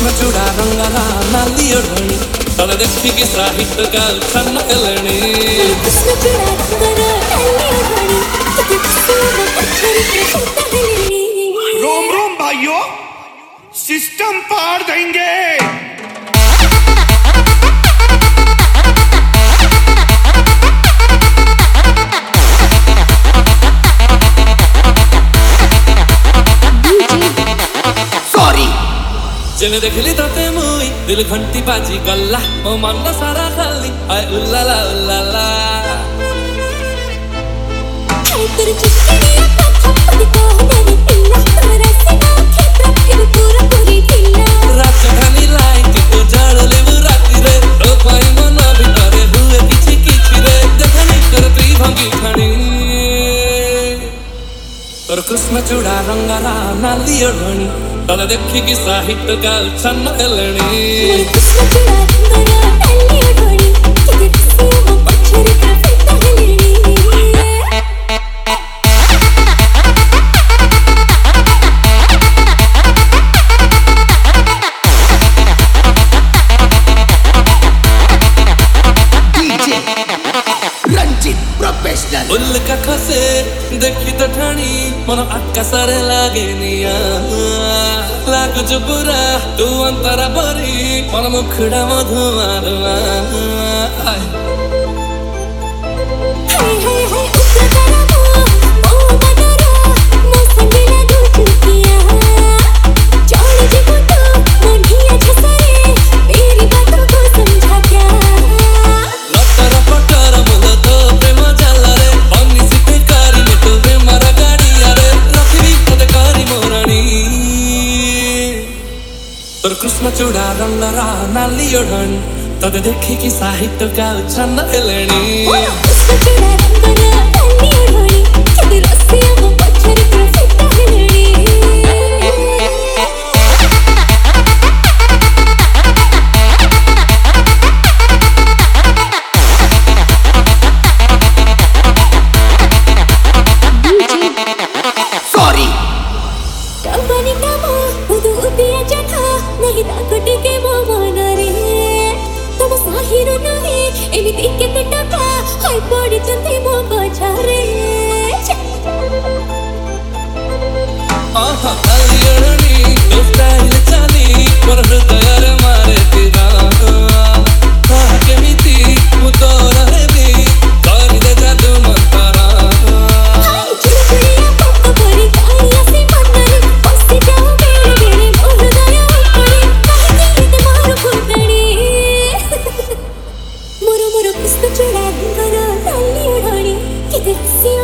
ଚୂଡ଼ା ରଙ୍ଗରା ନାଲି ଓଢ଼ଣୀ ତଳେ ଦେଖିକି ସାହିତ୍ୟକା ଛନ୍ନ ହେଲେଣି। रोम रोम भाइयों, सिस्टम पार देंगे। जेने देखली तते मुई दिल घंटी बाजी गल्ला ओ मन सारा खाली आय उल्लाला उल्लाला। राजधानी लाइट को जाड़ले राती रे ओ पाई मन भितरे हुए किछि किछि रे देखनी करती भंगी खानी तोर कृष्ण चूड़ा रंगरा नाली ओढ़णी तले देखिकी साहित्यका छन्न हेलेणी। उल्का खसे देखी तो ठाणी मन आकाशरे लागे निया लागु जुबुरा तू अंतरा बरी मन मुखड़ा मधुमारुआ। तोर कृष्ण चूड़ा रंगरा नाली ओढ़णी तते देखिकी साहित्यका छन्न हेलेणी। कृष्ण चूड़ा रंगरा नाली ओढ़णी